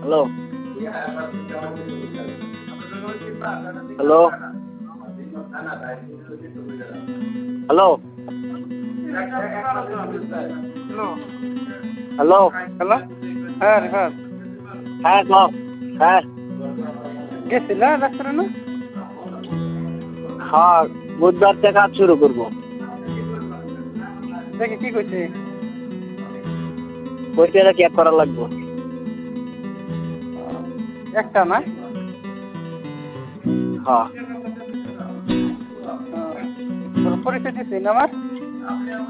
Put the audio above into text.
hello hello hello hello hello hello হ্যাঁ রেহাত হ্যাঁ কও হ্যাঁ গেছিলা ডাক্তার না হ্যাঁ বুধবার থেকে কাজ শুরু করবো দেখি কি কইছে পরীক্ষাটা চেক করা লাগবে একটা না হ্যাঁ তোর পরিচয় দিচ্ছি না আমার